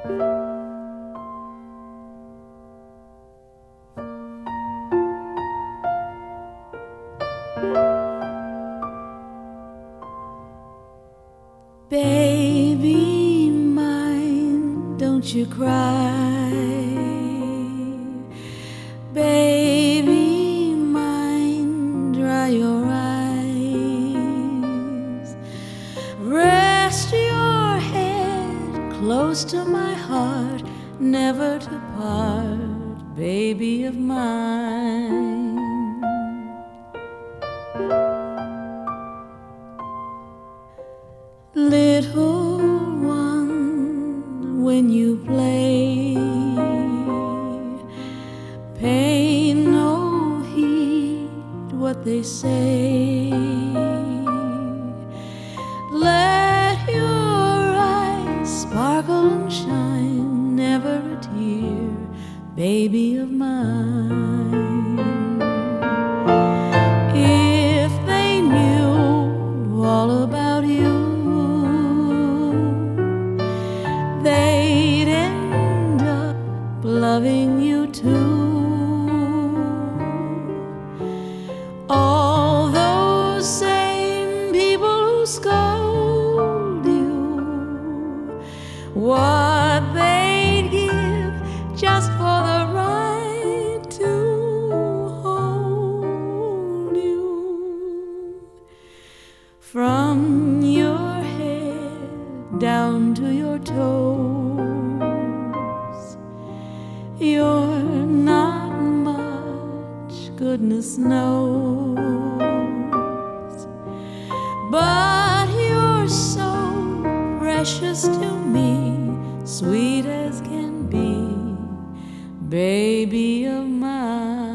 Baby mine, don't you cry. Baby mine, dry your eyes. Rest your head close to my heart, never to part, baby of mine. Little one, when you play, pay no heed what they say. Let your eyes sparkle and shine, never a tear, baby of mine. If they knew all about you, they'd end up loving you too. All those same people who scold you, what they'd give just for the right to hold you. From your head down to your toes, you're not much, goodness knows, but you're so precious to me, sweet as can be, baby of mine.